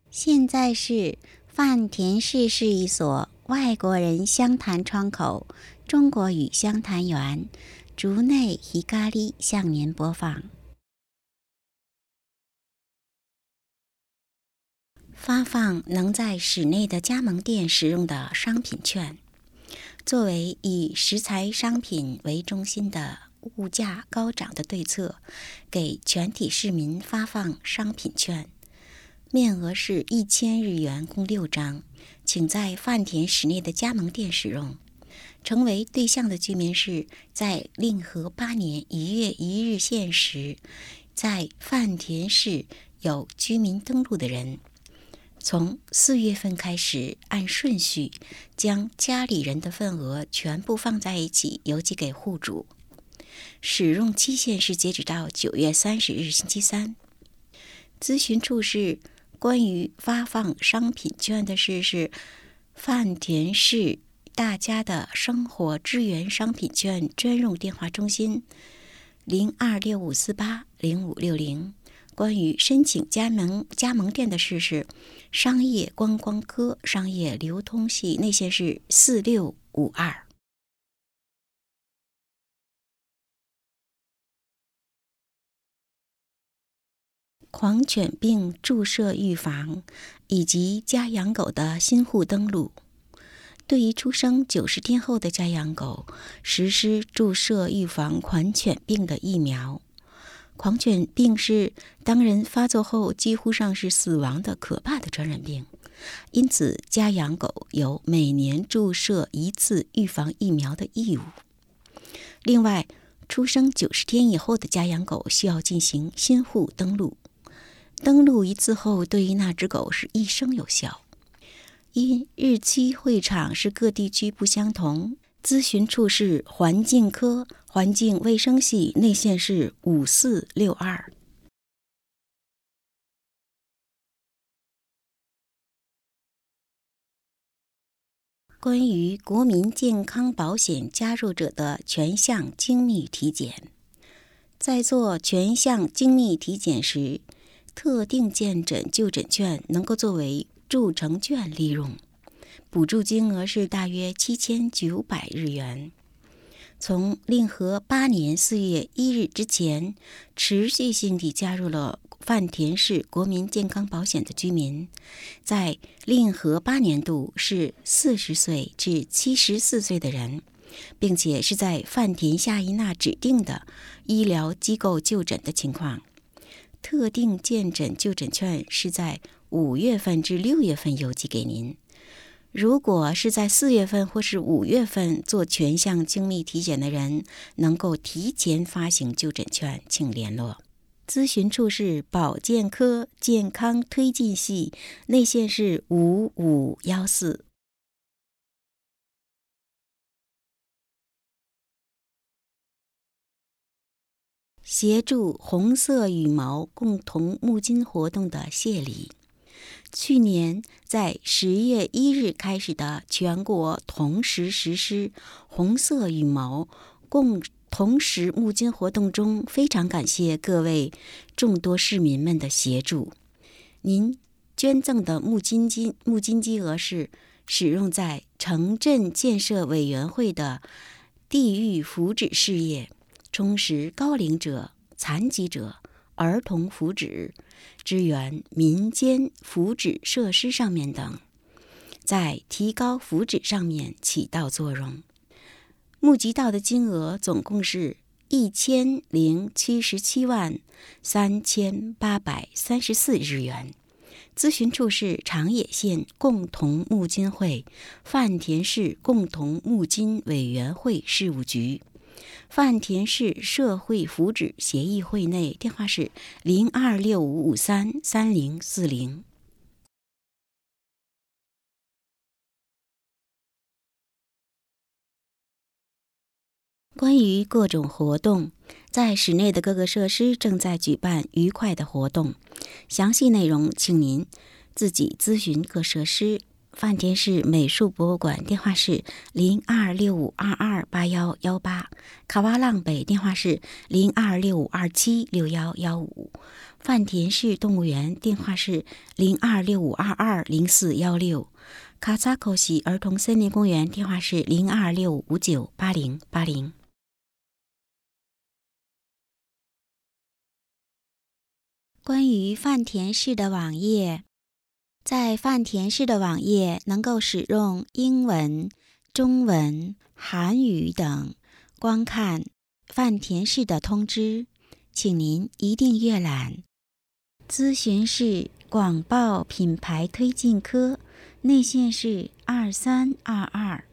现在是饭田市市一所外国人湘潭窗口中国语湘潭园竹内ひかり向您播放。发放能在室内的加盟店使用的商品券，作为以食材商品为中心的物价高涨的对策，给全体市民发放商品券，面额是1000日元，共6张，请在饭田室内的加盟店使用。成为对象的居民是在令和8年1月1日现时在饭田市有居民登录的人。从4月份开始，按顺序将家里人的份额全部放在一起邮寄给户主，使用期限是截止到9月30日星期三。咨询处是关于发放商品券的事是饭田市大家的生活支援商品券专用电话中心0265480560。关于申请加盟店的事是商业观光科商业流通系内线是4652。狂犬病注射预防以及家养狗的新户登录。对于出生90天后的家养狗，实施注射预防狂犬病的疫苗。狂犬病是当人发作后几乎上是死亡的可怕的传染病，因此家养狗有每年注射1次预防疫苗的义务。另外，出生90天以后的家养狗需要进行新户登录，登录1次后对于那只狗是一生有效。因日期会场是各地区不相同，咨询处是环境科环境卫生系内线是5462。关于国民健康保险加入者的全项精密体检，在做全项精密体检时，特定健诊就诊券能够作为助成券利用，补助金额是大约7900日元。从令和8年4月1日之前，持续性地加入了饭田市国民健康保险的居民，在令和8年度是40岁至74岁的人，并且是在饭田下一纳指定的医疗机构就诊的情况。特定健诊就诊券是在5月份至6月份邮寄给您。如果是在4月份或是5月份做全项精密体检的人，能够提前发行就诊券，请联络。咨询处是保健科健康推进系，内线是5514。协助红色羽毛共同募金活动的谢礼。去年在10月1日开始的全国同时实施红色羽毛共同时募金活动中，非常感谢各位众多市民们的协助。您捐赠的募金金额是使用在城镇建设委员会的地域福祉事业、充实高龄者、残疾者、儿童福祉、支援民间福祉设施上面等，在提高福祉上面起到作用。募集到的金额总共是10773834日元。咨询处是长野县共同募金会饭田市共同募金委员会事务局。饭田市社会福祉协议会内，电话是0265533040。关于各种活动，在室内的各个设施正在举办愉快的活动，详细内容请您自己咨询各设施。 饭田市美术博物馆电话是0265228118，卡瓦浪北电话是0265276115，饭田市动物园电话是0265220416，卡扎口西儿童森林公园电话是0265598080。关于饭田市的网页，在饭田市的网页能够使用英文、中文、韩语等观看饭田市的通知，请您一定阅览。咨询是广报品牌推进科，内线是2322。